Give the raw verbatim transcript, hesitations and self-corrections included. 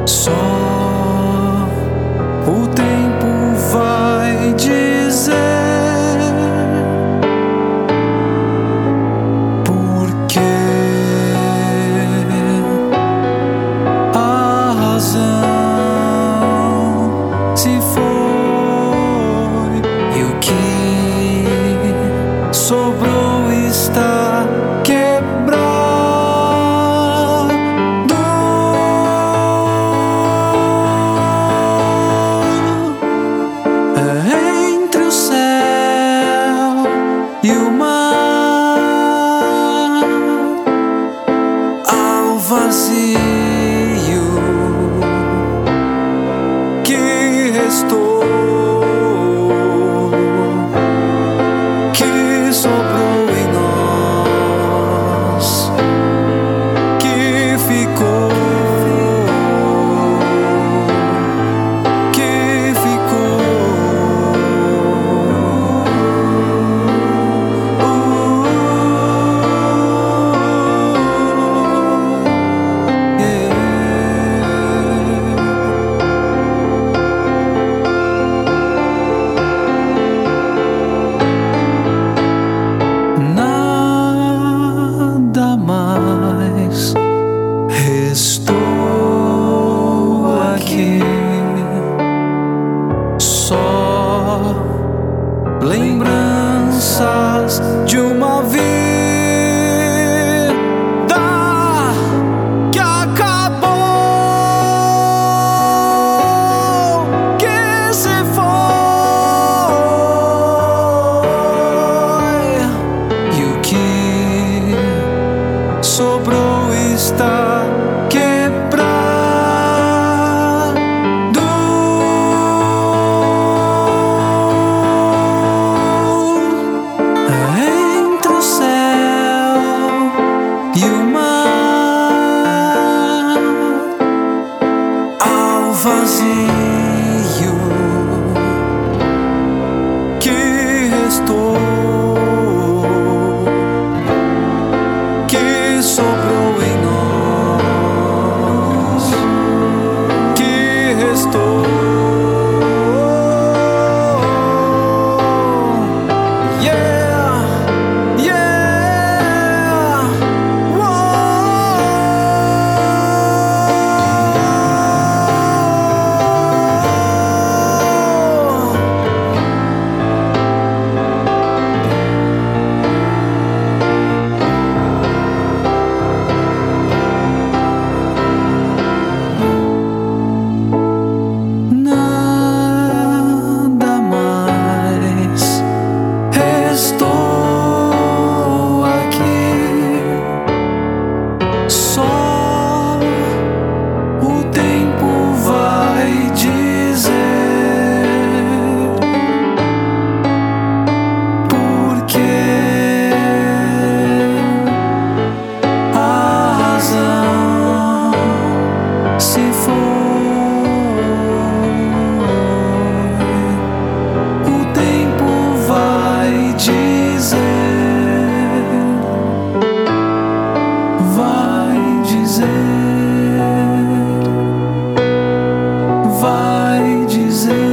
Só o tempo vai dizer porque a razão se foi e o que sobrou está quebrado. E o mar ao vazio que restou, que sobrou em nós, que ficou. Estou aqui, só lembranças de uma vida que acabou, que se foi e o que sobrou está quebrado. Entre o céu e o mar ao vazio que restou, que sobrou em nós, que restou. Yeah, yeah, vai dizer.